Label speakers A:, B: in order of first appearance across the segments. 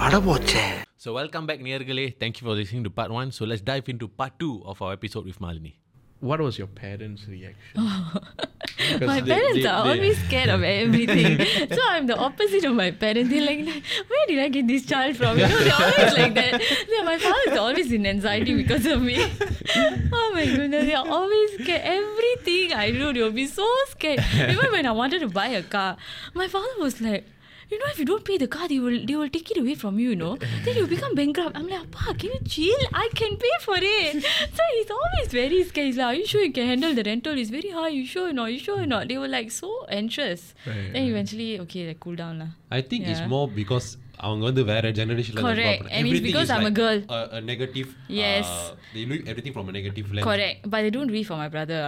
A: So welcome back, Niyargale. Thank you for listening to part 1. So let's dive into part 2 of our episode with Malini.
B: What was your parents' reaction?
C: My parents are always scared of everything. So I'm the opposite of my parents. They're like, where did I get this child from? You know, they're always like that. My father is always in anxiety because of me. Oh my goodness, they're always scared. Everything I do, they'll be so scared. Even when I wanted to buy a car, my father was like, you know, if you don't pay the car, they will take it away from you, you know. Then you become bankrupt. I'm like, Appa, can you chill? I can pay for it. So he's always very scared. He's like, are you sure you can handle the rental? It's very high. You sure or not? You sure or not? They were like so anxious. Then eventually, okay, like cool down lah.
D: I think it's more because அவங்க வந்து வேற ஜெனரேஷன்ல
C: Correct. And it's because I'm a girl.
D: A negative.
C: Yes.
D: They look everything from a negative lens.
C: Correct. But they don't read for my brother.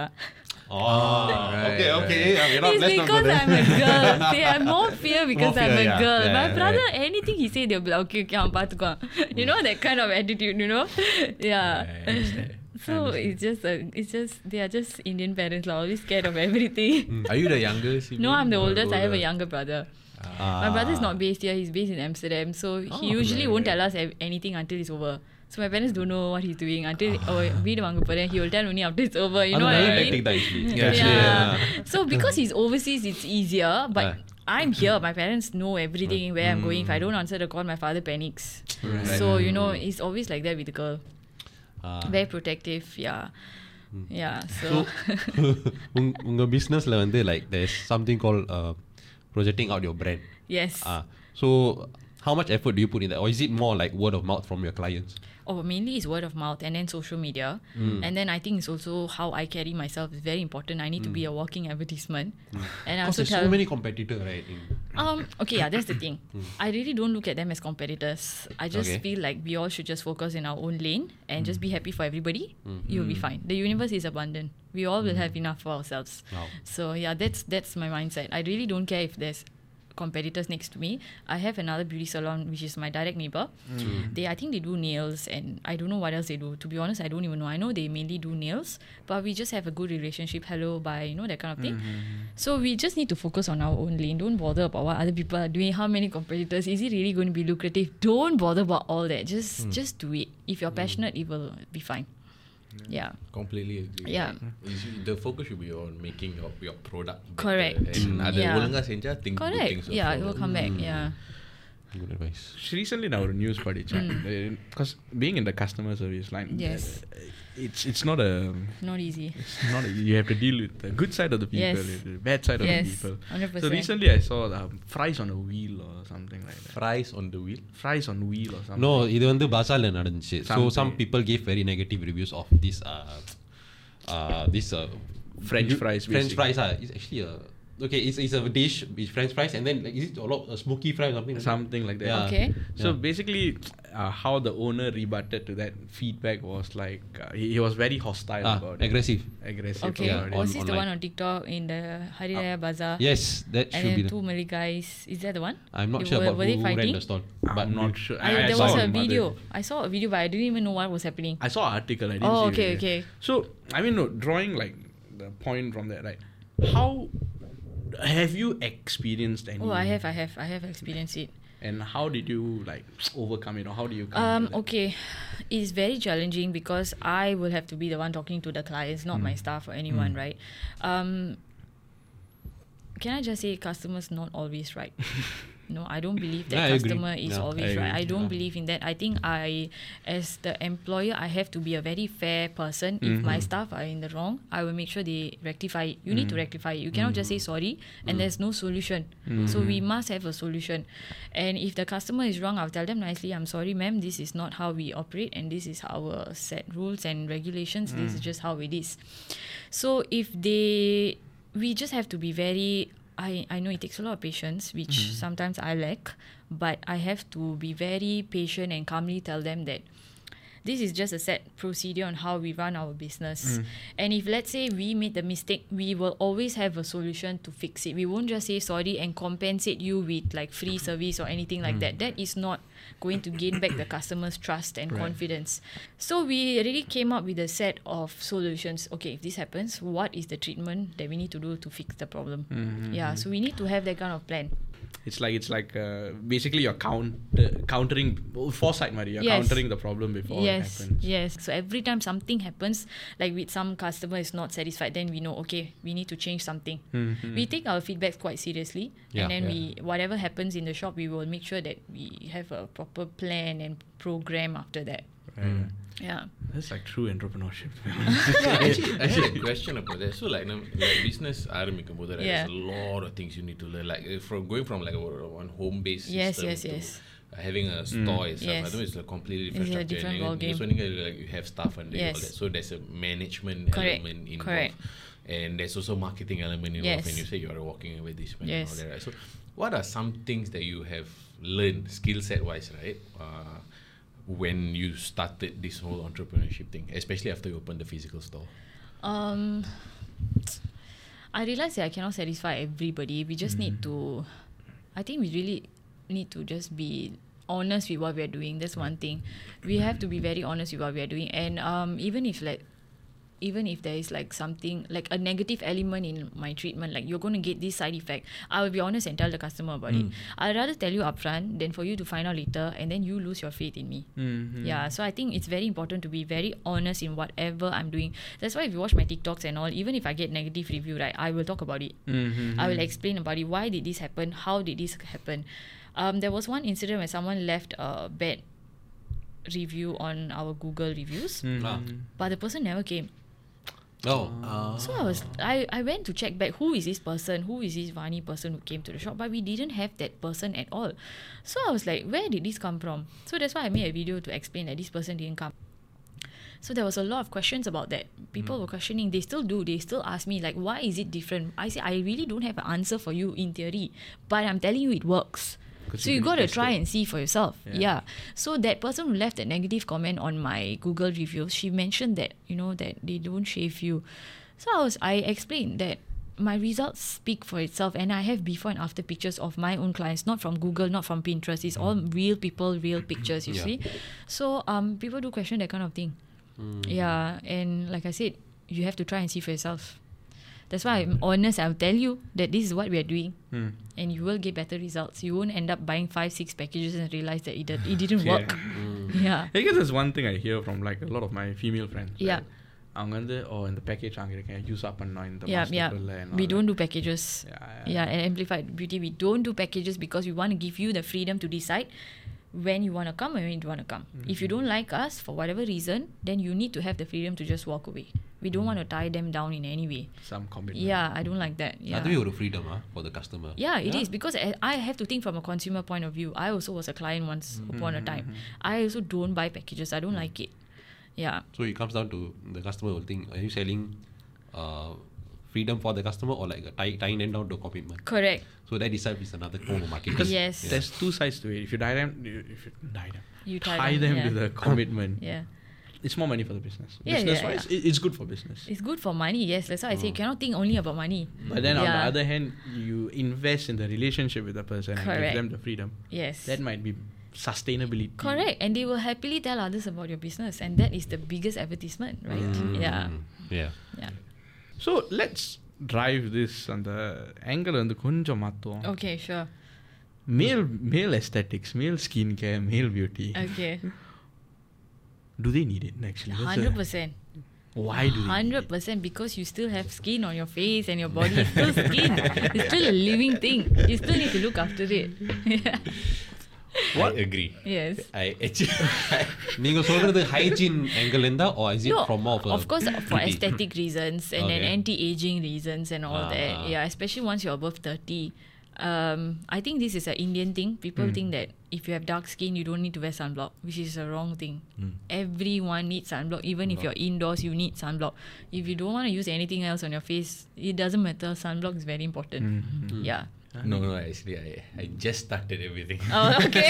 D: Okay.
C: It's because I'm a girl. They have more fear because I'm a girl. My brother, anything he say, they'll be like, okay, அவன் பாத்துக்குவான். You know, that kind of attitude, you know? Yeah. So it's just they are just Indian parents, always scared of everything.
A: Are you the younger sibling?
C: No, I'm the oldest. I have a younger brother. My brother is not based here. He's based in Amsterdam. So he usually won't tell us anything until it's over. So my parents don't know what he's doing until வீடு வாங்க போறேன். He will tell only after it's over. You know what I mean? Yeah. So because he's overseas, it's easier. But I'm here. My parents know everything where I'm going. If I don't answer the call, my father panics. So you know, it's always like that with the girl. Very protective. Yeah. So
D: உங்க businessல வந்து like there's something called projecting out your brand.
C: yes.
D: So how much effort do you put in that, or is it more like word of mouth from your clients?
C: Mainly it's word of mouth and then social media. And then I think it's also how I carry myself is very important. I need to be a walking advertisement. And I also
D: There's so many competitors, right?
C: Okay, yeah, that's the thing. I really don't look at them as competitors. I just feel like we all should just focus in our own lane and just be happy for everybody. You'll be fine. The universe is abundant. We all will have enough for ourselves.
D: Wow.
C: So yeah, that's my mindset. I really don't care if there's competitors next to me. I have another beauty salon which is my direct neighbor. I think they do nails and I don't know what else they do. To be honest, I don't even know. I know they mainly do nails, but we just have a good relationship. Hello, bye, you know, that kind of thing. So we just need to focus on our own lane. Don't bother about what other people are doing, how many competitors, is it really going to be lucrative? Don't bother about all that. Just do it. If you're passionate, it will be fine. Yeah.
A: Completely agree.
C: Yeah.
A: The focus should be on making your product better.
C: Correct.
A: And அதை ஒழுங்கா செஞ்சா good
C: Correct.
A: things
C: Yeah, it will come back. Yeah.
D: Good advice.
B: Recently, now the news படிச்சேன். Because being in the customer service line,
C: Yes.
B: it's not
C: Not easy.
B: you have to deal with the good side of the people,
C: Yes.
B: the bad side of the
C: Yes,
B: people.
C: 100%.
B: So recently, I saw fries on a wheel or something like that.
A: Fries on the wheel.
B: Fries on wheel or something.
D: No, இது வந்து பசார்ல நடந்துச்சு. So some people gave very negative reviews of this
B: French fries.
D: French fries it's actually it's a dish with French fries, and then like, is it a lot smoky fry or
B: Something like that.
D: Yeah.
C: Okay.
B: So basically, how the owner rebutted to that feedback was like he was very hostile about it.
D: Aggressive.
C: Okay.
B: about it.
C: Was this the one on TikTok in the Hari Raya Bazaar?
D: Yes, that
C: And
D: should
C: then
D: be
C: two Malay guys. Is that the one?
D: I'm not sure about
C: were they
D: who ran
C: fighting?
D: the stall,
B: But I'm not sure.
C: There
B: saw
C: was a
B: on Mother.
C: video. I saw a video, but I didn't even know what was happening.
B: I saw an article. I didn't see
C: Okay,
B: the video.
C: okay.
B: So I mean, no, drawing like the point from that, right? How have you experienced any?
C: Oh, I have experienced it.
B: And how did you like overcome it, or how do you come to that?
C: Okay, it's very challenging because I will have to be the one talking to the clients, not my staff or anyone, right? Can I just say customers not always right? No, I don't believe that
D: Yeah, I agree.
C: customer is
D: Yeah,
C: always
D: I
C: right.
D: agree.
C: I don't believe in that. I think as the employer, I have to be a very fair person. If my staff are in the wrong, I will make sure they rectify it. You need to rectify it. You cannot just say sorry and there's no solution. So we must have a solution. And if the customer is wrong, I'll tell them nicely, I'm sorry ma'am, this is not how we operate and this is our set rules and regulations. This is just how it is. So we just have to be very... I know it takes a lot of patience, which sometimes I lack, but I have to be very patient and calmly tell them that this is just a set procedure on how we run our business. And if let's say we made the mistake, we will always have a solution to fix it. We won't just say sorry and compensate you with like free service or anything like that. That is not going to gain back the customer's trust and confidence. So we already came up with a set of solutions. Okay, if this happens, what is the treatment that we need to do to fix the problem? Yeah, so we need to have that kind of plan.
B: It's like basically you're countering foresight, Maria. You're
C: Yes.
B: countering the problem before it happens.
C: Yes. So every time something happens, like with some customer is not satisfied, then we know, okay, we need to change something.
B: Mm-hmm.
C: We take our feedbacks quite seriously,
D: Yeah,
C: and then
D: yeah.
C: whatever happens in the shop, we will make sure that we have a proper plan and program after that.
B: Right.
C: Yeah.
B: That's like true entrepreneurship.
A: Actually, I had a question about that. So like business ஆரம்பிக்கும் போது, right,
C: Yeah.
A: there's a lot of things you need to learn. Like from going from like one home-based
C: Yes,
A: system
C: yes,
A: to
C: yes.
A: having a store itself.
C: Yes.
A: I know it's a completely different
C: It's a
A: structure.
C: different
A: and
C: ballgame.
A: this one, like you have staff under you, all
C: Yes.
A: that. So there's a management
C: Correct,
A: element involved.
C: correct.
A: And there's also marketing element involved.
C: Yes.
A: When you say you're a walking advertisement and
C: Yes.
A: all that, right? So what are some things that you have learned skill set wise, right? When you started this whole entrepreneurship thing, especially after you opened the physical store?
C: I realize that I cannot satisfy everybody. We just need to, I think we really need to just be honest with what we are doing. That's one thing. We have to be very honest with what we are doing. And even if there is like something, like a negative element in my treatment, like you're going to get this side effect, I will be honest and tell the customer about it. I'd rather tell you upfront than for you to find out later and then you lose your faith in me. Yeah, so I think it's very important to be very honest in whatever I'm doing. That's why if you watch my TikToks and all, even if I get negative review, right, I will talk about it. I will explain about it. Why did this happen? How did this happen? There was one incident where someone left a bad review on our Google reviews, but the person never came. So I went to check back, who is this person, who is this Vani person who came to the shop, but we didn't have that person at all. So I was like, where did this come from? So that's why I made a video to explain that this person didn't come. So there was a lot of questions about that. People were questioning. They still do. They still ask me like, why is it different? I say, I really don't have an answer for you in theory, but I'm telling you it works. So you got to try and see for yourself. Yeah. So that person who left a negative comment on my Google reviews, she mentioned that, that they don't shave you. So I explained that my results speak for itself, and I have before and after pictures of my own clients, not from Google, not from Pinterest. It's all real people, real pictures, you see. So people do question that kind of thing. Yeah. And like I said, you have to try and see for yourself. That's why I'm honest. I'll tell you that this is what we are doing, and you will get better results. You won't end up buying 5-6 packages and realize that it didn't work. Yeah.
B: I guess there's one thing I hear from like a lot of my female friends.
C: Yeah.
B: அவங்க வந்து இந்த package வாங்கியிருக்கேன் use அப் பண்ணோம் இந்த
C: Yeah.
B: மாஸ்டர்ல
C: We don't do packages.
B: Yeah.
C: And Amplified Beauty, we don't do packages because we want to give you the freedom to decide when you want to come and when you want to come. If you don't like us for whatever reason, then you need to have the freedom to just walk away. We don't want to tie them down in any way.
B: some commitment.
C: Yeah, I don't like that. Yeah.
D: அதுவே ஒரு freedom for the customer.
C: Yeah, it is, because I have to think from a consumer point of view. I also was a client once upon a time. I also don't buy packages. I don't like it. Yeah.
D: So it comes down to the customer will think, are you selling freedom for the customer or like tying them down to a commitment?
C: Correct.
D: So that itself is another form of marketing.
B: Because
C: Yes.
B: there's two sides to it. If you
C: You
B: tie them to the commitment,
C: Yeah.
B: it's more money for the business.
C: Yeah,
B: Business-wise, it's good for business.
C: It's good for money, yes. That's why I say you cannot think only about money.
B: But then on the
C: Yeah.
B: other hand, you invest in the relationship with the person and give
C: Correct.
B: them the freedom.
C: Yes.
B: That might be sustainability.
C: Correct. And they will happily tell others about your business. And that is the biggest advertisement, right? Yeah.
D: Yeah.
C: Yeah.
B: So let's drive this on the angle வந்து கொஞ்சம் மாத்துவோம்.
C: Okay, sure.
B: Male aesthetics, male skincare, male beauty.
C: Okay.
B: Do they need it actually?
C: 100%.
B: Why do they need it?
C: 100%, because you still have skin on your face and your body is still skin. It's still a living thing. You still need to look after it. Yeah.
A: What? I agree.
C: Yes.
A: I actually...
D: நீங்க சொல்றது hygiene angle இருந்தா or is it
C: No,
D: from more
C: of course, for
D: beauty?
C: aesthetic reasons and then
D: Okay.
C: anti-aging reasons and all that. Yeah, especially once you're above 30. I think this is an Indian thing. People think that if you have dark skin, you don't need to wear sunblock, which is a wrong thing. Everyone needs sunblock. Even if you're indoors, you need sunblock. If you don't want to use anything else on your face, it doesn't matter. Sunblock is very important. Yeah.
A: No, actually, I just started everything.
C: Oh, okay.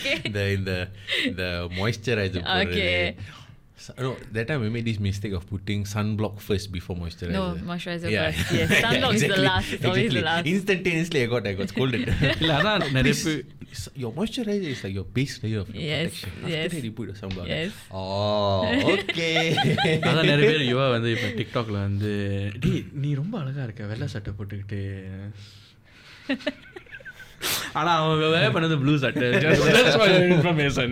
A: the moisturizer.
C: Okay.
A: No, that time we made this mistake of putting sunblock first before moisturizer.
C: No, moisturizer first. Yes, sunblock is the last. It's always the last.
A: Instantaneously, I got scolded.
B: இல்ல அதான் நிறைய பேர்
A: Your moisturizer is like your base layer of your
C: Yes,
A: protection. After
C: yes.
A: that, you put the sunblock.
C: Yes.
A: Oh, okay.
B: அதான் நிறைய பேர் யுவா வந்து இப்போ டிக்டாக்ல வந்து டேய் நீ ரொம்ப அழகா இருக்க வெள்ளை சட்டை போட்டுக்கிட்டு ஆனா அவங்க wear பண்ணது blue சட்டை. Just for your information.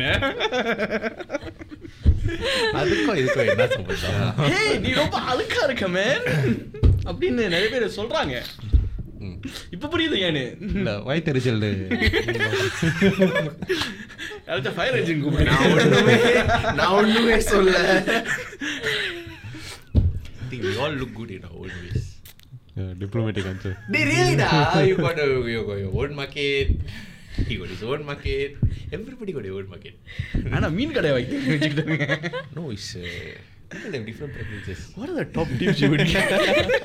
A: அதுக்கும் இதுக்கும் என்ன சம்பந்தம்?
B: Hey, நீ ரொம்ப அழுக்கா இருக்க man. அப்படின்னு நிறைய பேர் சொல்றாங்க. இப்ப புரியுது ஏன்னு.
D: இல்ல வாய் தெரிச்சல்
B: அடுத்த ஃபயர் என்ஜின் கூப்பிடு.
A: நான் ஒண்ணுமே சொல்ல. I think we all look good in our own ways.
D: diplomatic answer.
A: Really da? You got your own market. He got his own market. Everybody got their own market.
B: ஆனா மீன் கடை வச்சுக்கிட்டாங்க.
A: No, it's people have different preferences.
B: What are the top tips you would give?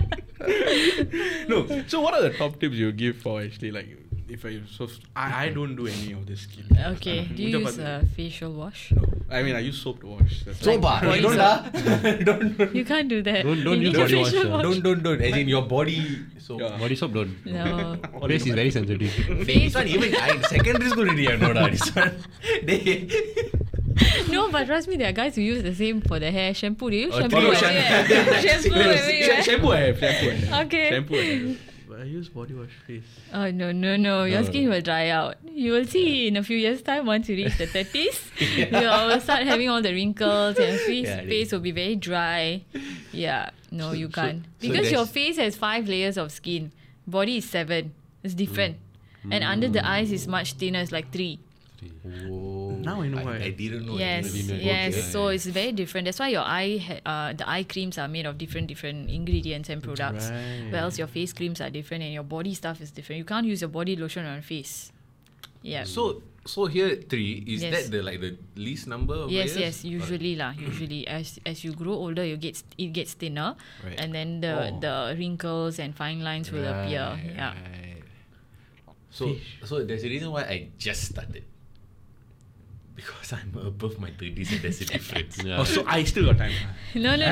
B: No, so what are the top tips you would give for actually like if I don't do any of this skill.
C: Okay, do you use facial wash?
B: No, I mean I use soap to wash. That's
A: So
B: like,
A: bad. Don't.
C: You can't do that.
D: Don't
C: You
D: use
C: need a
D: body wash,
C: facial
A: Don't. As in your body. So
B: Yeah.
D: Body soap don't.
C: No.
D: Face is very sensitive.
A: this one even I secondary school already I know that this one.
C: No, but trust me, there are guys who use the same for the hair. Shampoo, do you use
A: Oh,
C: shampoo?
A: lotion.
C: Shampoo everywhere.
B: shampoo I have.
C: Okay.
B: Shampoo I have. But I use body wash face.
C: Oh, no. Your skin will dry out. You will see in a few years' time, once you reach the 30s, you will start having all the wrinkles and face will be very dry. Yeah, no, you can't. Because your face has 5 layers of skin. Body is 7. It's different. And under the eyes is much thinner. It's like 3.
A: Oh,
B: Now I know why.
A: I didn't know.
C: Yes,
A: I didn't know.
C: yes.
A: Okay.
C: So it's very different. That's why your the eye creams are made of different ingredients and products.
B: right.
C: Whereas your face creams are different and your body stuff is different. You can't use your body lotion on your face. Yeah.
A: So here 3 is
C: Yes.
A: that the least number of
C: Yes,
A: layers?
C: yes. Usually Usually, as you grow older, it gets thinner,
A: Right.
C: and then the wrinkles and fine lines will appear. Yeah.
A: Right. So there's a reason why I just started. Because I'm above my 30s and there's a difference.
D: Yeah.
B: Oh, so I still got time.
C: No.
A: No,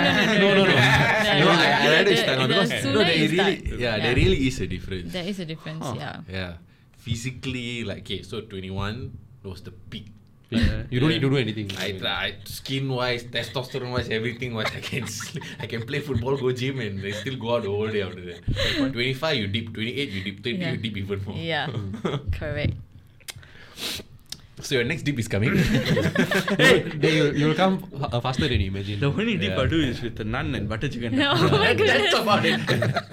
A: I rather start on because
C: sooner you start.
A: there really is a difference.
C: There is a difference.
B: Huh.
C: Yeah.
A: Yeah. Physically, like, okay, so 21 was the peak.
D: You don't need to do anything.
A: I tried skin wise, testosterone wise, everything wise. I can play football, go gym, and I still go out the whole day after that. 25, you dip. 28, you dip. 30, you dip even more.
C: Yeah. Correct.
A: So your next dip is coming.
D: You'll come faster than you imagine.
B: The only dip
A: Yeah.
B: I do is with the naan and butter chicken.
C: No, oh my goodness.
A: That's about it.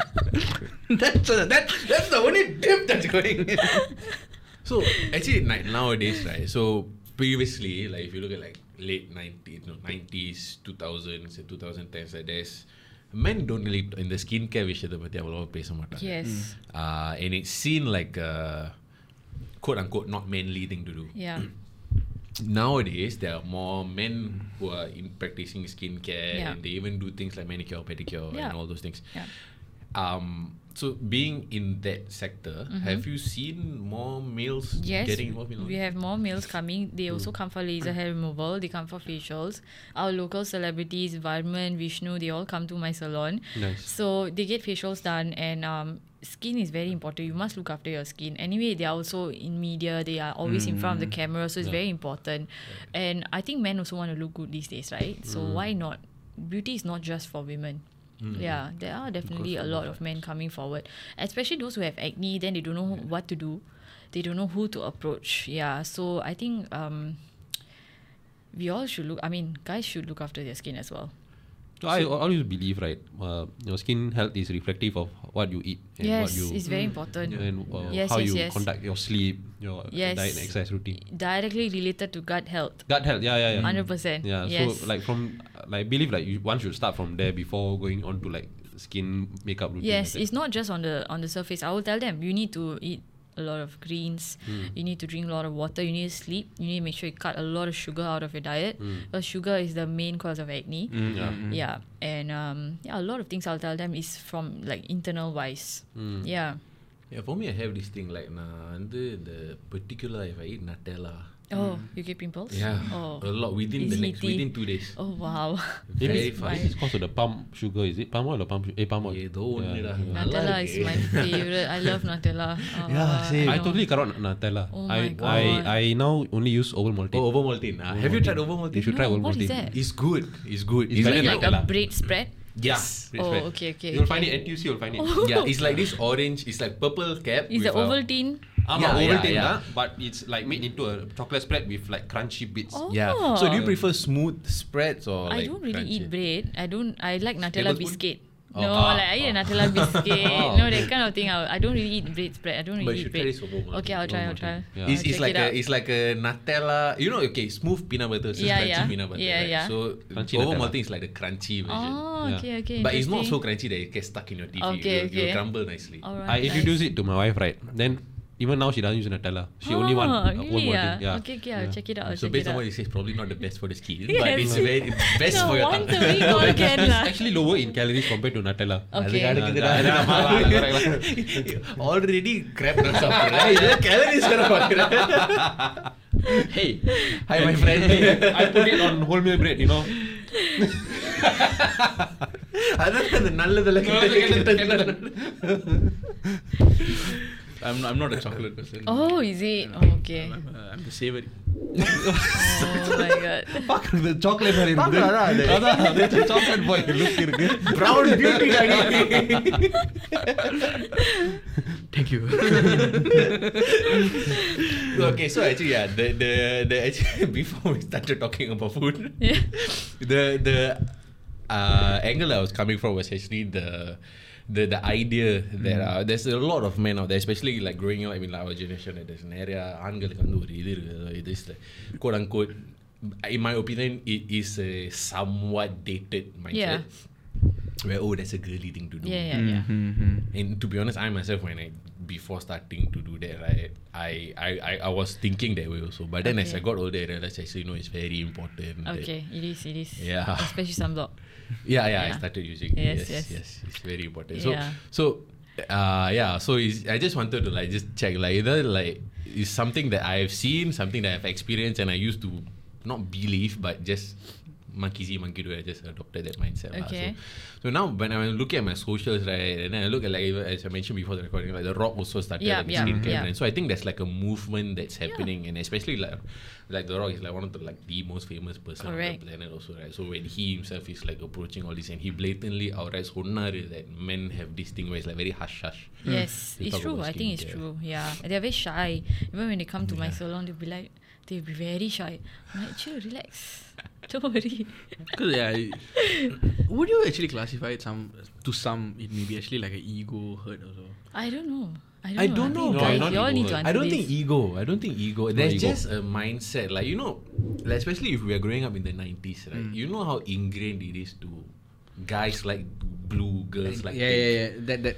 A: that's the only dip that's going. So actually, nowadays, right? So previously, like if you look at like late 90s, 2000s, and 2010s, like there's men don't really in the skincare விஷயத்தை பத்தி அவ்வளவா பேச மாட்டாங்க.
C: Yes.
A: And it's seen like a quote unquote not manly thing to do.
C: Yeah.
A: Nowadays, there are more men who are practicing skincare,
C: Yeah.
A: and they even do things like manicure, pedicure,
C: Yeah.
A: and all those things.
C: Yeah.
A: So being in that sector, have you seen more males
C: Yes,
A: getting involved in all
C: we
A: this?
C: have more males coming. They also come for laser hair removal. They come for facials. Our local celebrities, Varman, Vishnu, they all come to my salon.
D: Nice.
C: So they get facials done, and skin is very important. You must look after your skin. Anyway, they are also in media. They are always in front of the camera, so it's very important. And I think men also want to look good these days, right? So why not? Beauty is not just for women. Yeah, there are definitely a lot of men coming forward, especially those who have acne. Then they don't know what to do. They don't know who to approach. Yeah, so I think we all should look. I mean, guys should look after their skin as well.
D: So I always believe, right, your skin health is reflective of what you eat and
C: Yes,
D: what you
C: it's very important.
D: and
C: Yes,
D: how
C: yes,
D: you
C: yes.
D: conduct your sleep, your
C: Yes.
D: diet and exercise routine.
C: Directly related to gut health.
D: Gut health, yeah.
C: 100%.
D: Yeah,
C: Yes.
D: so like from like believe like one should start from there before going on to like skin makeup routine.
C: Yes,
D: like that.
C: it's not just on the surface. I will tell them you need to eat a lot of greens. You need to drink a lot of water. You need to sleep. You need to make sure you cut a lot of sugar out of your diet. Because sugar is the main cause of acne. Yeah, and a lot of things I'll tell them is from like internal wise. Yeah.
A: Yeah, for me, I have this thing like the particular if I eat Nutella.
C: Oh, you get pimples?
A: Yeah,
C: Oh,
A: a lot within
C: It's
A: within
C: heaty.
A: 2 days.
C: Oh wow.
A: Very
C: It's
A: fast.
D: This is because of the palm sugar, is it? Palm oil or palm sugar? Palm oil.
A: ஏதோ ஒண்ணுடா.
C: Nutella is my favorite. I love Nutella.
A: same.
D: I totally cut out Nutella.
C: Oh my God.
D: I now only use Ovaltine.
A: Oh, Ovaltine. Have you tried Ovaltine?
D: You should try
C: No, what is
D: Ovaltine.
C: that?
A: It's good. It's good.
D: It's
C: You
D: better
C: mean
D: than
C: like
D: Nutella.
C: a bread spread?
A: Yes.
C: Oh, okay.
D: You'll find it at NTUC. You'll find it.
A: Yeah, it's like this orange. It's like purple cap.
C: Is
A: with
C: the Ovaltine
D: Ovaltine
A: yeah.
D: lah, but it's like made into a chocolate spread with like crunchy bits.
C: Oh.
A: Yeah. So do you prefer smooth spreads or
C: I
A: like
C: don't really
A: crunchy?
C: eat bread. I like Nutella
D: Tablespoon?
C: biscuit.
A: Oh.
C: No, like I eat a Nutella biscuit. No, that kind of thing. I don't really eat bread spread. I don't
A: But
C: really
A: you
C: eat
A: should try
C: bread.
A: this for both.
C: Okay, I'll try.
D: Yeah.
A: It's
C: Check
A: like
C: it out.
A: it's like a Nutella. You know, okay, smooth peanut butter, so
C: Yeah,
A: crunchy
C: yeah.
A: peanut butter.
C: Yeah,
A: right?
C: yeah.
A: So
D: Crunchy
A: Ovo
D: Nutella.
A: Malting is like the crunchy version.
C: Oh,
D: Yeah.
C: okay.
A: But it's not so
C: interesting.
A: crunchy that it gets stuck in your teeth.
C: Okay,
A: You'll
C: okay.
A: crumble nicely.
C: Alright.
D: I introduced it to my wife, right? Then even now she doesn't use Nutella. She only want
C: really,
D: Ovaltine. Yeah.
C: Okay, I'll check it out.
A: So based on what you say, it's probably not the best for the skin, but
C: Yes.
A: it's very best
C: No,
A: for your
C: once
A: tongue.
C: a week all can
D: It's
C: lah.
D: actually lower in calories compared to Nutella.
C: Okay.
A: Already crap நான் சாப்பிடுறேன் calories வேற பார்க்கிறேன்.
B: Hey,
A: Hi my friend.
D: I put it on wholemeal bread, you know.
A: அதான் அந்த நல்லதெல்லாம் கெட்டது.
B: I'm not a chocolate person.
C: Oh, is it? Oh, okay.
B: I'm the savory.
C: Oh my god.
D: The chocolate மாதிரி இருக்கு. அதான் chocolate boy look இருக்கு.
A: Brown beauty
B: Thank you.
A: Okay, so actually yeah, the actually before we started talking about food,
C: Yeah.
A: the angle I was coming from was actually the idea that there's a lot of men out there, especially like growing up in our generation, that there's நிறைய ஆண்களுக்கு வந்து ஒரு இது இருக்கு. It is like, quote unquote, in my opinion, it is a somewhat dated mindset. Where that's a girly thing to do.
C: Yeah.
A: And to be honest, I myself, before starting to do that, right, I was thinking that way also. But then as
C: Okay.
A: I got older, I realized actually, it's very important. that-
C: Okay, it is.
A: Yeah.
C: Especially sunblock.
A: Yeah, I
C: Yeah.
A: started using.
C: Yes.
A: It's very important.
C: Yeah.
A: So I just wanted to like just check like either like is something that I've seen, something that I've experienced, and I used to not believe, but just monkey see, monkey do. I just adopted that mindset. lah.
C: Okay.
A: So now when I'm looking at my socials, right, and then I look at like even, as I mentioned before the recording, like The Rock also started
C: Yeah,
A: like a
C: yeah,
A: skincare
C: yeah.
A: brand. So I think there's like a movement that's happening, and especially like The Rock is like one of the most famous person on
C: Correct.
A: the planet also, right? So when he himself is like approaching all this, and he blatantly outright சொன்னாரு that men have this thing where it's like very hush hush.
C: Yes,
A: They
C: it's
A: talk
C: true.
A: about
C: I think it's
A: skincare.
C: true. Yeah, they're very shy. Even when they come to my salon, they'll be very shy. I'm like, chill, relax. Don't worry.
B: Because would you actually classify it to some it may be actually like an ego hurt also?
C: I don't know.
A: I don't know.
C: think
A: No,
C: guys,
D: not
C: you all
D: ego.
C: need to answer
A: I don't
C: this.
A: think ego. There's
D: ego.
A: just a mindset. Like, like especially if we are growing up in the 90s, right? You know how ingrained it is to guys like blue, girls like pink.
B: Yeah. That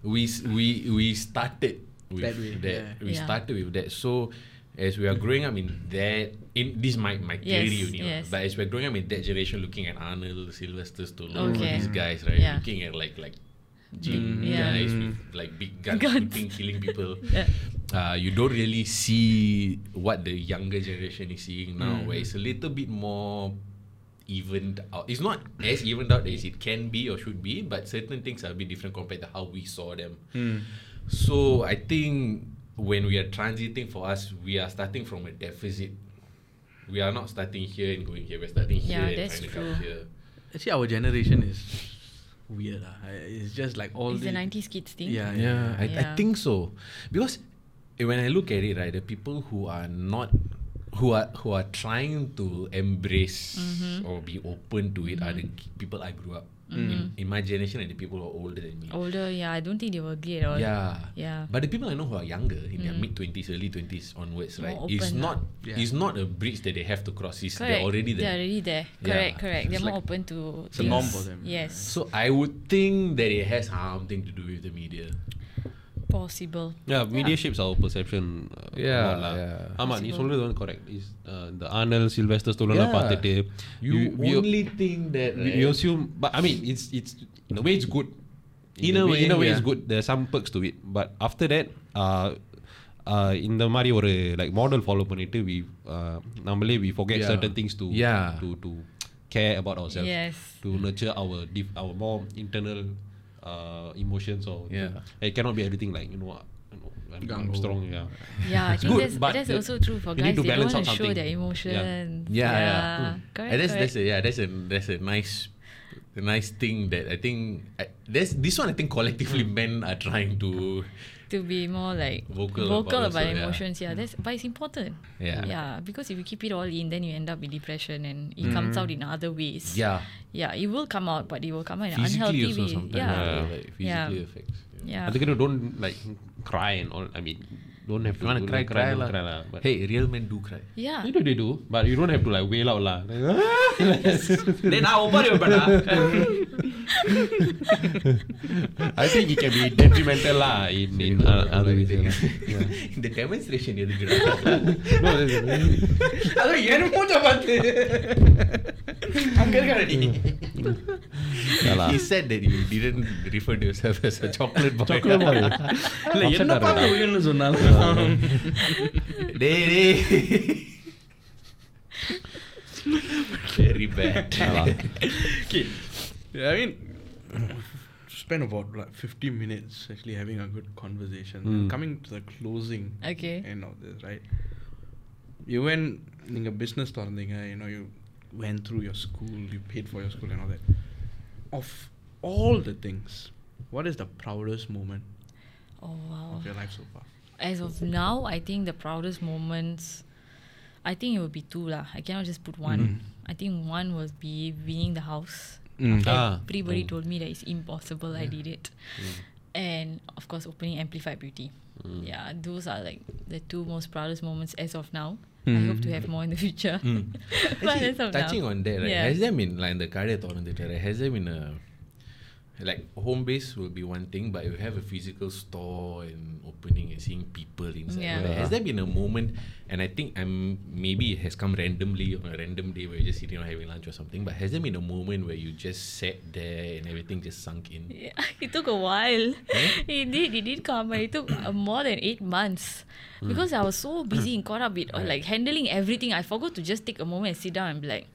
A: We started with
B: That way,
A: that.
B: yeah.
A: We
C: Yeah.
A: started with that. So as we are growing up in this my theory
C: Yes,
A: only,
C: yes.
A: but as we're growing up in that generation, looking at Arnold, Sylvester Stallone, all
C: Okay.
A: these guys, right?
C: Yeah.
A: Looking at like gym
C: Yeah.
A: guys with like big guns,
C: Guns.
A: shooting, killing people.
C: Yeah.
A: You don't really see what the younger generation is seeing now, where it's a little bit more evened out. It's not as evened out as it can be or should be, but certain things are a bit different compared to how we saw them. So I think when we are transiting, for us, we are starting from a deficit. We are not starting here and going here. We're starting here
C: Yeah,
A: and
C: that's
A: trying to
C: true.
A: come here.
B: actually our generation is weird. It's just like all
C: It's the 90s kids thing.
B: Yeah.
A: I
C: Yeah.
A: think so, because when I look at it, right, the people who are not who are trying to embrace or be open to it are the people I grew up in my generation, and the people who are older than me.
C: Older, yeah. I don't think they were gay at all. Yeah.
A: But the people I know who are younger, in their mid-20s, early 20s onwards, right,
C: More
A: it's
C: open
A: not
B: lah.
A: it's not a bridge that they have to cross. It's
C: Correct.
A: they're already there.
C: They're already there.
A: Yeah.
C: Correct.
A: It's
C: They're more
A: like-
C: open to
B: It's a norm
C: things.
B: for them.
C: Yes.
A: So I would think that it has something to do with the media.
C: Possible.
D: Yeah, media shapes our perception.
A: Yeah,
D: a lot lah.
A: yeah.
D: ஆமா நீ
C: Possible.
D: சொல்றது வந்து correct. Is the Arnold, Sylvester Stallone
A: Yeah.
D: பார்த்துட்டு
A: You
D: we
A: only think that, right?
D: we assume, but I mean it's in a way it's good. In a way
A: yeah.
D: it's good. There are some perks to it, but after that இந்த மாதிரி ஒரு like model follow பண்ணிட்டு we நம்மளே we forget
A: Yeah.
D: certain things to
A: Yeah.
D: to care about ourselves,
C: Yes.
D: to nurture our more internal emotions, or
A: Yeah.
D: it cannot be everything like I'm
B: Gung-ho.
D: strong.
C: Yeah, I think
D: good,
C: that's,
D: but
C: that's
D: the-
C: also true for
D: you need
C: guys.
D: to
C: They don't
D: balance
C: want
D: out
C: to show
D: something.
C: their emotions.
A: Yeah.
C: Correct.
A: And
C: correct.
A: that's a nice the nice thing that I think there's this one. I think collectively men are trying to
C: be more like
A: Vocal
C: about
A: about also, yeah.
C: emotions. Yeah, but it's important.
A: Yeah.
C: Yeah, because if you keep it all in, then you end up with depression, and it comes out in other ways.
A: yeah
C: Yeah, it will come out, but it will come out in an
A: physically
C: unhealthy
A: also
C: way.
A: sometimes
C: Yeah.
A: like physically
C: Yeah.
A: affects.
C: Yeah.
D: அதுக்கு don't like cry and all. I mean, don't have
A: If
D: to
A: you want to cry, cry
D: don't
A: lah.
D: cry lah. But
A: Hey, real men do cry.
C: Yeah.
D: they do, but you don't have to like wail out lah.
B: Then I over you, but
D: I think it can be detrimental lah in other ways. Yeah.
A: இந்த demonstration எதுக்குடா?
D: No,
B: அது என்ன மூஞ்ச பார்த்து அங்க இருக்கானே நீ.
D: yeah lah.
A: He said that you didn't refer to yourself as a chocolate boy.
D: Chocolate boy.
B: இல்ல என்ன பார்த்து உயர்னு சொன்னாலும்
A: டேய். Very bad.
D: Yeah lah.
B: Okay. I mean, spend about like 15 minutes actually having a good conversation. Coming to the closing
C: Okay.
B: end of this, right? You went in a business தொறந்தீங்க, you know, you went through your school, you paid for your school and all that. Of all the things, what is the proudest moment
C: Oh wow.
B: of your life so far?
C: As of now, I think the proudest moments, I think it would be two lah. I cannot just put one. I think one was be winning the house. Everybody told me that it's impossible. I did it. And of course, opening Amplified Beauty. Yeah, those are like the two most proudest moments as of now. I hope to have more in the future. But as of
A: Touching
C: now,
A: on that, right?
C: Yeah.
A: Has there been like in the career தொறந்துட்டு, right? Has there been a like home base will be one thing, but you have a physical store and opening and seeing people inside.
C: Yeah.
A: Right? Has there been a moment, and I think maybe it has come randomly on a random day where you're just sitting or having lunch or something, but has there been a moment where you just sat there and everything just sunk in?
C: Yeah, it took a while. It did come, but it took more than 8 months. Because I was so busy and caught up with like handling everything, I forgot to just take a moment and sit down and be like,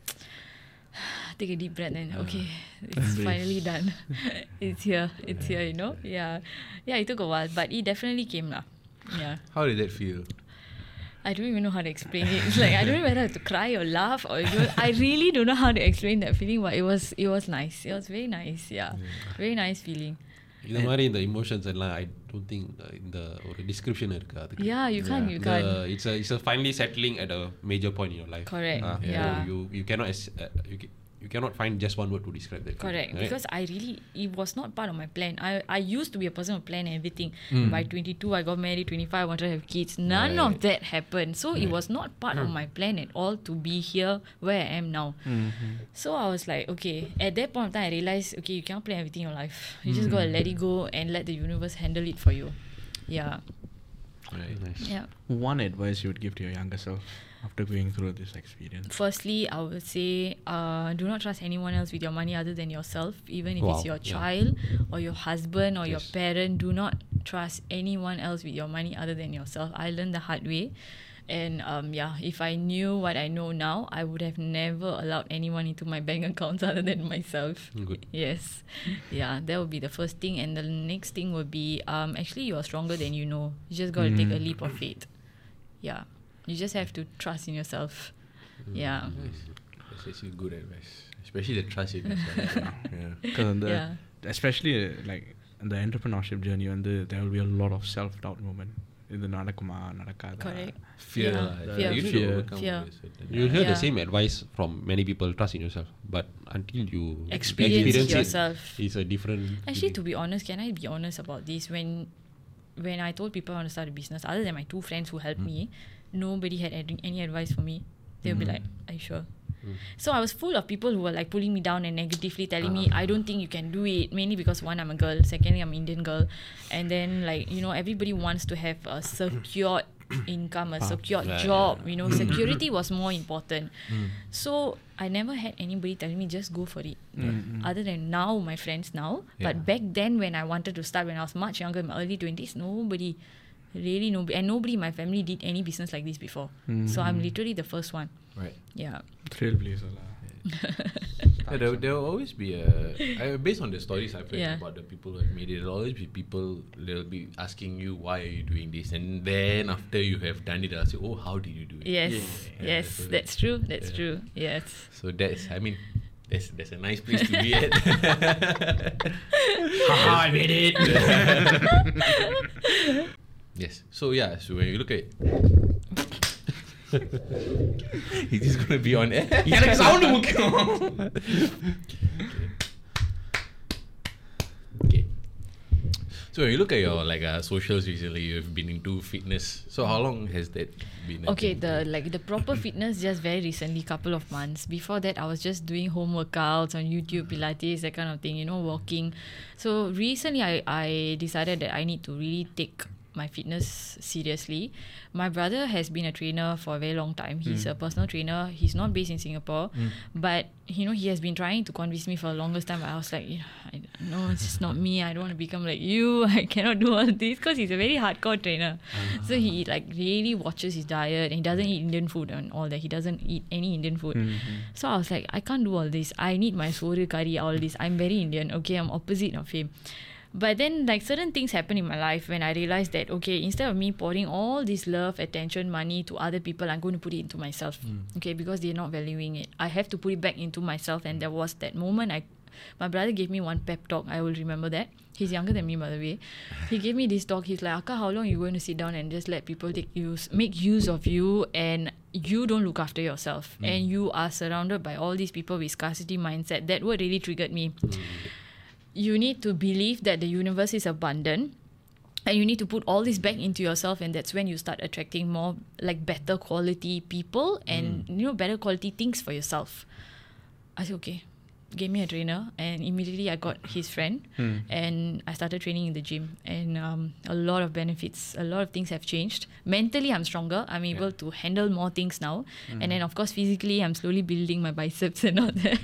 C: take a deep breath and okay, it's finally done. It's here, you know. Yeah, it took a while, but it definitely came lah. Yeah,
A: How did that feel?
C: I don't even know how to explain it. It's like I don't know whether I have to cry or laugh or I really don't know how to explain that feeling, but it was nice. It was very nice. Yeah. Very nice feeling.
D: இந்த மாதிரி இந்த emotions எல்லாம் I don't think இந்த ஒரு description இருக்கு அதுக்கு.
C: Yeah, you can't.
D: It's a finally settling at a major point in your life.
C: Correct.
D: So
C: Yeah.
D: you cannot you cannot find just one word to describe that.
C: Correct,
D: right?
C: because it was not part of my plan. I used to be a person who plan everything. By 22, I got married. 25, I wanted to have kids. None of that happened. So it was not part of my plan at all to be here where I am now. So I was like, okay. At that point of time, I realized, okay, you cannot plan everything in your life. You just gotta let it go and let the universe handle it for you. Yeah.
A: Right.
D: Nice.
C: Yeah.
B: One advice you would give to your younger self after going through this experience?
C: Firstly, I would say do not trust anyone else with your money other than yourself. Even if it's
D: Wow,
C: your
D: yeah.
C: child or your husband or your
D: Yes.
C: parent, do not trust anyone else with your money other than yourself. I learned the hard way. And if I knew what I know now, I would have never allowed anyone into my bank accounts other than myself.
D: Good.
C: Yes. Yeah, that would be the first thing. And the next thing would be actually you are stronger than you know. You just got to take a leap of faith. Yeah. You just have to trust in yourself. Yeah.
A: Nice. That's actually good advice, especially the trust in yourself. Yeah.
B: Because
C: Yeah.
B: especially like in the entrepreneurship journey, there will be a lot of self-doubt moment. இது நடக்குமா நடக்காதா?
C: Correct.
A: Fear.
C: Yeah.
A: lah.
C: Fear.
A: You need
B: Fear.
A: to overcome
C: Fear.
A: this.
D: You'll hear the
C: Yeah.
D: same advice from many people, trust in yourself. But until you
C: Experience
D: it,
C: yourself.
D: it's a different
C: Actually,
D: feeling.
C: to be honest, can I be honest about this? When I told people I want to start a business, other than my two friends who helped me, nobody had any advice for me. They would be like, "Are you sure?" So I was full of people who were like pulling me down and negatively telling me, I don't think you can do it. Mainly because one, I'm a girl. Secondly, I'm an Indian girl. And then like, everybody wants to have a secured income, a secured job. Security was more important. So I never had anybody telling me just go for it. Other than now, my friends now. But back then when I wanted to start, when I was much younger, in my early 20s, nobody. And nobody in my family did any business like this before. So I'm literally the first one.
A: Right.
C: Yeah.
B: Trailblazer lah.
A: There will always be based on the stories I've heard
C: Yeah.
A: about the people who have made it, there'll always be people, they'll be asking you, why are you doing this? And then after you have done it, they'll say, oh, how did you do it?
C: Yes.
A: Yeah,
C: Yes.
A: so
C: That's true. That's true. Yes.
A: So that's, I mean, There's a nice place to be at.
B: Haha, I made it.
A: Yes. So yeah, so when you look at he's just gonna be on air.
B: எனக்கு sound முக்கியம்.
A: Okay. So when you look at your socials recently, you've been into fitness. So how long has that been?
C: Okay, the proper fitness just very recently, couple of months. Before that, I was just doing home workouts on YouTube, Pilates, that kind of thing, walking. So recently, I decided that I need to really take my fitness seriously. My brother has been a trainer for a very long time. He's a personal trainer. He's not based in Singapore, but he has been trying to convince me for the longest time. I was like, no, it's just not me. I don't want to become like you. I cannot do all this, because he's a very hardcore trainer. So he really watches his diet, and he doesn't eat Indian food and all that. He doesn't eat any Indian food. So I was like, I can't do all this. I need my soru curry, all this. I'm very Indian. Okay, I'm opposite of him. But then certain things happen in my life when I realized that, okay, instead of me pouring all this love, attention, money to other people, I'm going to put it into myself. Okay, because they're not valuing it. I have to put it back into myself. And there was that moment my brother gave me one pep talk. I will remember that. He's younger than me, by the way. He gave me this talk. He's like, Akka, how long are you going to sit down and just let people make use of you, and you don't look after yourself, and you are surrounded by all these people with scarcity mindset? That word really triggered me. You need to believe that the universe is abundant, and you need to put all this back into yourself, and that's when you start attracting more better quality people and better quality things for yourself. I said, okay. Gave me a trainer, and immediately I got his friend, and I started training in the gym, and a lot of benefits, a lot of things have changed. Mentally, I'm stronger. I'm able to handle more things now, and then of course physically, I'm slowly building my biceps and all that.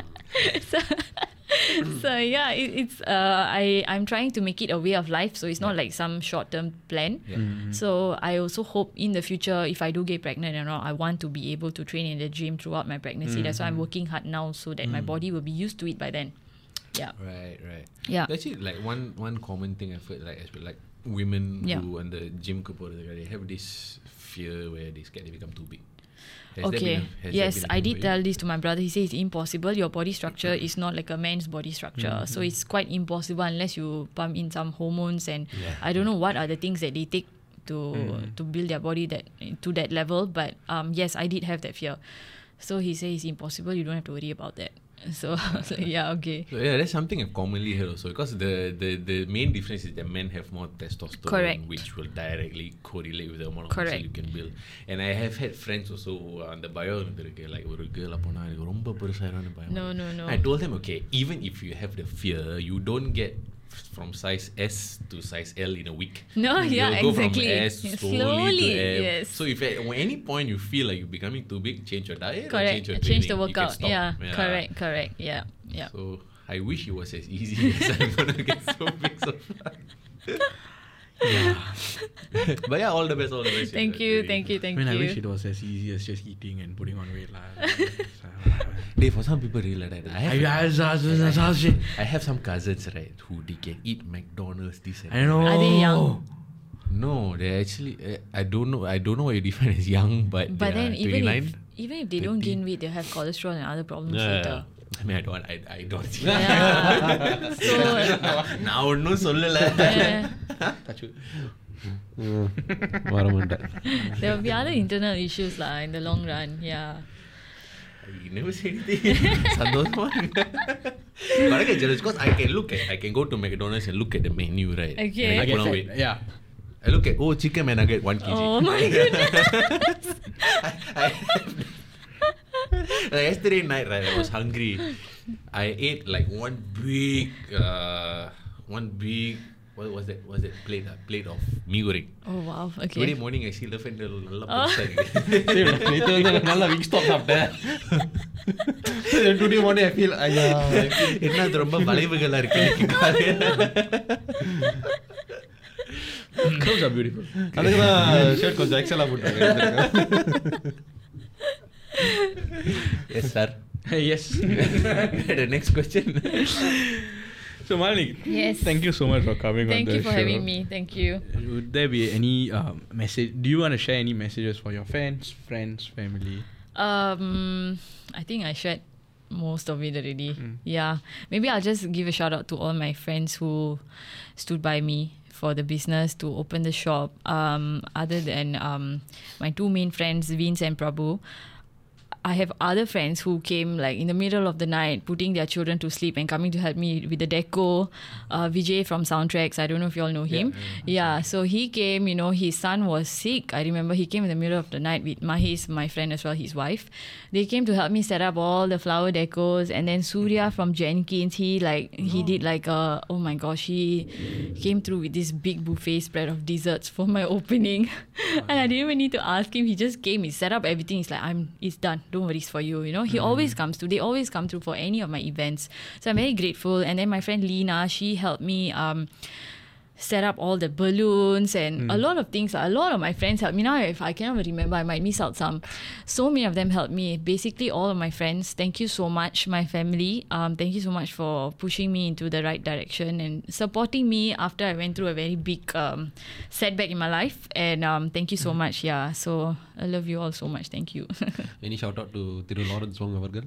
C: So yeah, it's I'm trying to make it a way of life, so it's not like some short-term plan. So I also hope in the future, if I do get pregnant and all, I want to be able to train in the gym throughout my pregnancy. That's why I'm working hard now, so that my body will be used to it by then. Yeah.
A: Right.
C: Yeah.
A: Actually, one common thing I've heard, women
C: Yeah.
A: who on the gym they have this fear where they scared they become too big. Has that
C: Okay.
A: been
C: Yes,
A: been a
C: I
A: thing
C: did
A: for you?
C: tell this to my brother. He says it's impossible. Your body structure is not like a man's body structure. So it's quite impossible unless you pump in some hormones, and I don't know what are the things that they take to build their body to that level. But yes, I did have that fear. So he says it's impossible. You don't have to worry about that. So I was like, yeah, okay.
A: So yeah, that's something I've commonly heard also, because the main difference is that men have more testosterone,
C: Correct.
A: which will directly correlate with the amount of
C: Correct.
A: muscle you can build. And I have had friends also who are on the bio, like ஒரு girl அப்போனா ரொம்ப பெருசாயிரான்னு பயம்.
C: No.
A: I told them, okay, even if you have the fear, you don't get from size S to size L in a week.
C: No, yeah,
A: You'll go
C: exactly.
A: from S
C: Slowly,
A: to M.
C: yes.
A: So if at any point you feel like you're becoming too big, change your diet or
C: Correct.
A: change your
C: Change
A: training.
C: the
A: You can
C: workout.
A: stop.
C: Yeah. Correct. Yeah.
A: So I wish it was as easy as I'm gonna get so big so fast. But yeah, all the best.
C: Thank you.
B: I mean, I wish it was as easy as just eating and putting on weight.
A: Hey, for some people, really like that. I have some cousins, right, who they can eat McDonald's. This and
B: I know.
C: Are they young?
A: No, they actually. I don't know. I don't know what you define as young, but
C: then even
A: 29.
C: if they don't gain weight, they have cholesterol and other problems later.
A: I mean, I don't see.
C: Yeah. So
A: நான் ஒன்னும் சொல்லல.
D: வர மாட்டேன்.
C: there will be other internal issues lah in the long run. Yeah.
A: You never say anything. சந்தோஷமா இருங்க. But I get jealous because I can go to McDonald's and look at the menu, right?
C: Okay.
A: And I put on weight. I look at chicken man nugget 1 kg.
C: Oh my goodness.
A: Like yesterday night, right, I was hungry. I ate like one big what was that plate of mee goreng.
C: Oh wow. Okay.
A: Today morning I see love and நல்லா பெருசா இருக்கு.
D: நேத்து வந்து நல்லா Wingstop சாப்பிட்டேன். Today morning I feel
A: என்ன அது ரொம்ப வளைவுகளா இருக்கு இன்னைக்கு காலையில.
B: Clothes are beautiful.
D: அதுக்கு தான் ஷர்ட் கொஞ்சம் எக்ஸ்ட்ரா போட்டுருக்கேன்.
A: Yes sir.
B: Yes.
A: The next question.
B: So Malini,
C: Yes.
B: thank you so much for coming on
C: Thank
B: the
C: you for
B: show.
C: having me. Thank you.
B: Would there be any message? Do you want to share any messages for your fans, friends, family?
C: I think I shared most of it already. Yeah. Maybe I'll just give a shout out to all my friends who stood by me for the business to open the shop. Other than my two main friends, Vince and Prabhu, I have other friends who came like in the middle of the night, putting their children to sleep and coming to help me with the deco. Vijay from Soundtracks, I don't know if you all know him. Yeah, so he came, his son was sick. I remember he came in the middle of the night with Mahesh, my friend as well, his wife. They came to help me set up all the flower decos. And then Surya from Jenkins, he did oh my gosh, he came through with this big buffet spread of desserts for my opening. And I didn't even need to ask him. He just came, he set up everything. He's like, it's done. Don't worry, it's for you. He always comes through. They always come through for any of my events. So I'm very grateful. And then my friend Lena, she helped me set up all the balloons and a lot of things. A lot of my friends helped me. Now, if I cannot remember, I might miss out some. So many of them helped me. Basically, all of my friends. Thank you so much, my family. Thank you so much for pushing me into the right direction and supporting me after I went through a very big setback in my life. And thank you so much. Yeah. So I love you all so much. Thank you.
D: Any shout out to Thiru Lawrence Wong Avargal?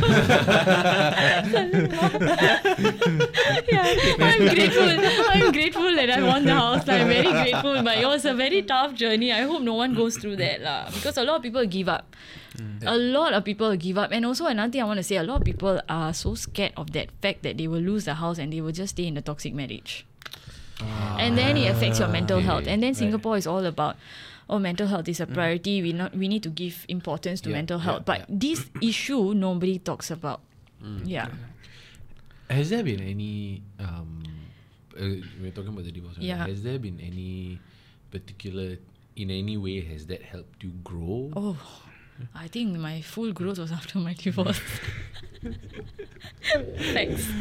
C: Yeah, I'm grateful that I won the house. I'm very grateful, but it was a very tough journey. I hope no one goes through that because a lot of people give up. A lot of people give up. And also another thing I want to say, a lot of people are so scared of that fact that they will lose the house and they will just stay in a toxic marriage. And then it affects your mental health. And then Singapore is all about mental health is a priority. We need to give importance to mental health. But this issue nobody talks about. Yeah.
A: Has there been any we're talking about the divorce.
C: Yeah.
A: Has there been any particular, in any way, has that helped you grow?
C: Oh, I think my full growth was after my divorce. Thanks.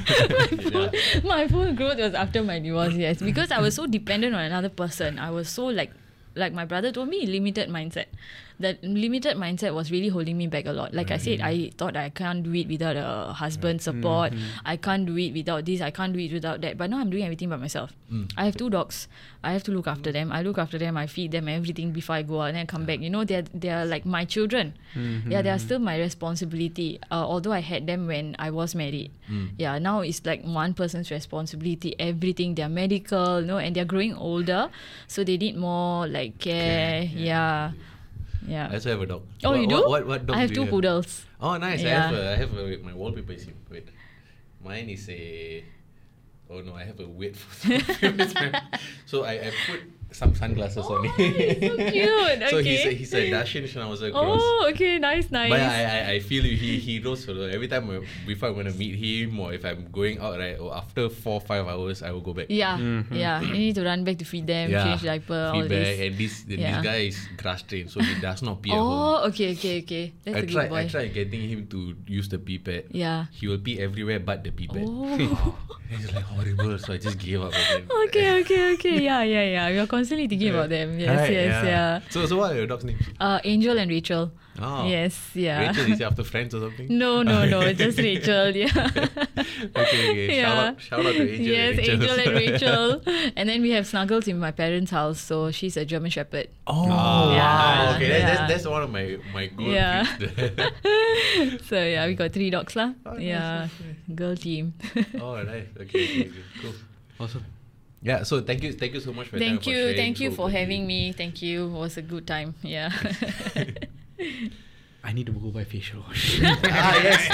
C: My full growth was after my divorce, yes. Because I was so dependent on another person. I was so like my brother told me, limited mindset. That limited mindset was really holding me back a lot. Like I said, I thought I can't do it without a husband's support. I can't do it without this. I can't do it without that. But now I'm doing everything by myself. I have 2 dogs. I have to look after them. I look after them. I feed them everything before I go out and then come back. They're like my children. Yeah, they are still my responsibility. Although I had them when I was married. Yeah, now it's like one person's responsibility. Everything. They're medical, and they're growing older, so they need more like care. Yeah.
A: I also have a dog.
C: Oh, you do?
A: What dog
C: I have
A: do you
C: 2 poodles.
A: Oh, nice.
C: Yeah.
A: I have my wallpaper is wait. Mine is a. Oh no, I have a weird photo. So I put some sunglasses on it.
C: So cute.
A: So
C: Okay.
A: he's a Dashin Schnauzer cross.
C: Oh, okay. Nice.
A: But I feel he knows solo. Every time before I'm going to meet him or if I'm going out, right, or after 4-5 hours, I will go back.
C: Yeah. Yeah. You need to run back to feed them, change diaper, all
A: feedback.
C: this.
A: And this guy is grass trained, so he does not pee at home.
C: Oh, okay. That's a good boy.
A: I tried getting him to use the pee pad.
C: Yeah.
A: He will pee everywhere but the pee pad.
C: Oh.
A: It's like horrible, so I just gave up.
C: Okay. Yeah. We're constantly thinking about them. Yes,
A: Right,
C: yeah.
A: So what are your dogs' names?
C: Angel and Rachel.
A: Oh.
C: Yes, yeah.
A: Rachel is after Friends or something?
C: No, just Rachel, yeah.
A: Okay.
C: Yeah.
A: Shout out to Angel
C: Yes,
A: and Rachel.
C: Angel and Rachel. And then we have Snuggles in my parents' house, so she's a German Shepherd.
A: Oh,
C: Yeah.
A: wow. Okay,
C: Yeah.
A: that's one of my good
C: Yeah.
A: picks.
C: So yeah, we got 3 dogs lah.
A: Oh, nice,
C: Yeah, girl team.
A: Oh, nice. Okay, cool.
B: Awesome.
A: Yeah, so thank you so much for your time.
C: Thank you for having me. Thank you. It was a good time. Yeah.
B: I need to go buy facial wash.
A: Yes.